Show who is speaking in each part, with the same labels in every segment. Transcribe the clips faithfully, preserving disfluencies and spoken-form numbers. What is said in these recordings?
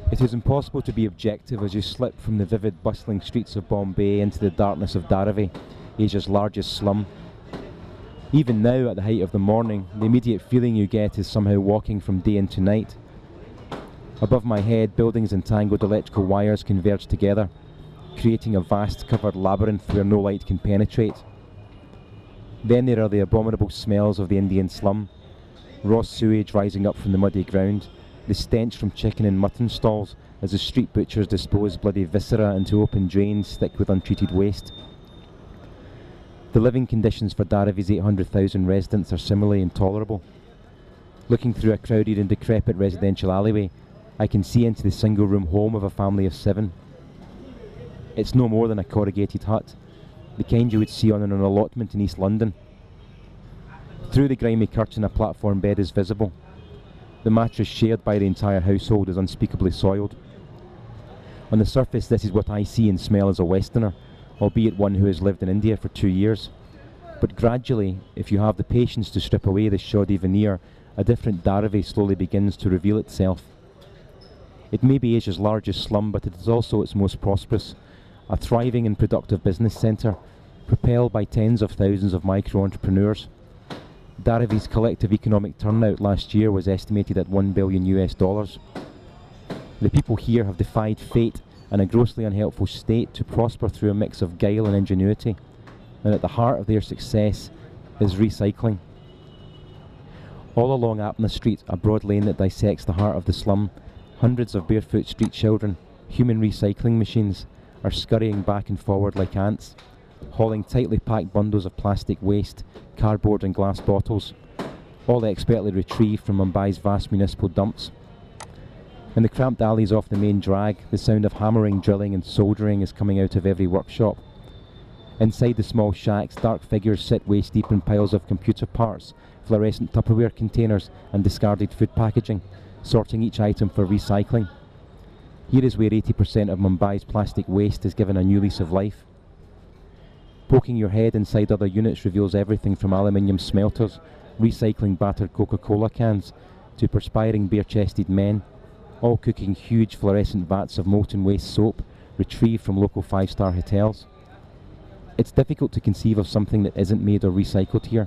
Speaker 1: It is impossible to be objective as you slip from the vivid, bustling streets of Bombay into the darkness of Dharavi, Asia's largest slum. Even now, at the height of the morning, the immediate feeling you get is somehow walking from day into night. Above my head, buildings and tangled electrical wires converge together, creating a vast covered labyrinth where no light can penetrate. Then there are the abominable smells of the Indian slum, raw sewage rising up from the muddy ground, the stench from chicken and mutton stalls as the street butchers dispose bloody viscera into open drains thick with untreated waste. The living conditions for Dharavi's eight hundred thousand residents are similarly intolerable. Looking through a crowded and decrepit residential alleyway, I can see into the single-room home of a family of seven. It's no more than a corrugated hut, the kind you would see on an allotment in East London. Through the grimy curtain, a platform bed is visible. The mattress shared by the entire household is unspeakably soiled. On the surface, this is what I see and smell as a Westerner, albeit one who has lived in India for two years. But gradually, if you have the patience to strip away the shoddy veneer, a different Dharavi slowly begins to reveal itself. It may be Asia's largest slum, but it is also its most prosperous, a thriving and productive business centre, propelled by tens of thousands of micro-entrepreneurs. Dharavi's collective economic turnout last year was estimated at one billion U S dollars. The people here have defied fate and a grossly unhelpful state to prosper through a mix of guile and ingenuity, and at the heart of their success is recycling. All along Apna Street, a broad lane that dissects the heart of the slum, hundreds of barefoot street children, human recycling machines, are scurrying back and forward like ants, hauling tightly packed bundles of plastic waste, cardboard and glass bottles, all expertly retrieved from Mumbai's vast municipal dumps. In the cramped alleys off the main drag, the sound of hammering, drilling and soldering is coming out of every workshop. Inside the small shacks, dark figures sit waist-deep in piles of computer parts, fluorescent Tupperware containers and discarded food packaging, sorting each item for recycling. Here is where eighty percent of Mumbai's plastic waste is given a new lease of life. Poking your head inside other units reveals everything from aluminium smelters, recycling battered Coca-Cola cans, to perspiring bare-chested men, all cooking huge fluorescent vats of molten waste soap retrieved from local five-star hotels. It's difficult to conceive of something that isn't made or recycled here.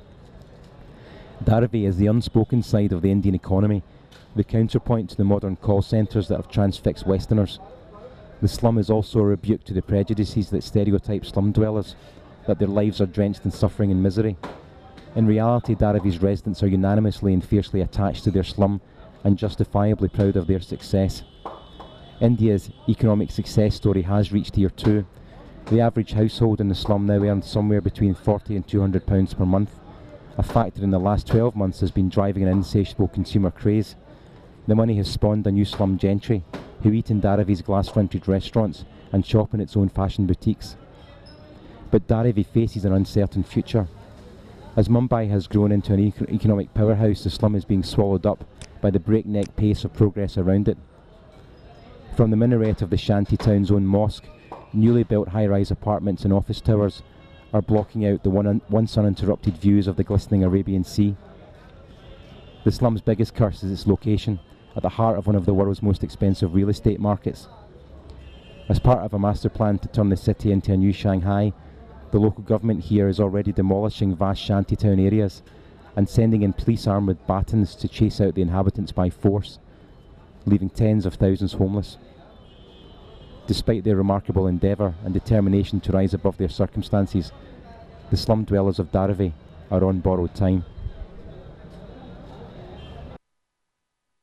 Speaker 1: Dharavi is the unspoken side of the Indian economy, the counterpoint to the modern call centres that have transfixed Westerners. The slum is also a rebuke to the prejudices that stereotype slum dwellers, that their lives are drenched in suffering and misery. In reality, Dharavi's residents are unanimously and fiercely attached to their slum and justifiably proud of their success. India's economic success story has reached here too. The average household in the slum now earns somewhere between forty and two hundred pounds per month. A factor in the last twelve months has been driving an insatiable consumer craze. The money has spawned a new slum gentry, who eat in Dharavi's glass-fronted restaurants and shop in its own fashion boutiques. But Dharavi faces an uncertain future. As Mumbai has grown into an eco economic powerhouse, the slum is being swallowed up by the breakneck pace of progress around it. From the minaret of the shanty town's own mosque, newly built high-rise apartments and office towers are blocking out the one un once uninterrupted views of the glistening Arabian Sea. The slum's biggest curse is its location, at the heart of one of the world's most expensive real estate markets. As part of a master plan to turn the city into a new Shanghai, the local government here is already demolishing vast shantytown areas and sending in police armed with batons to chase out the inhabitants by force, leaving tens of thousands homeless. Despite their remarkable endeavour and determination to rise above their circumstances, the slum dwellers of Dharavi are on borrowed time.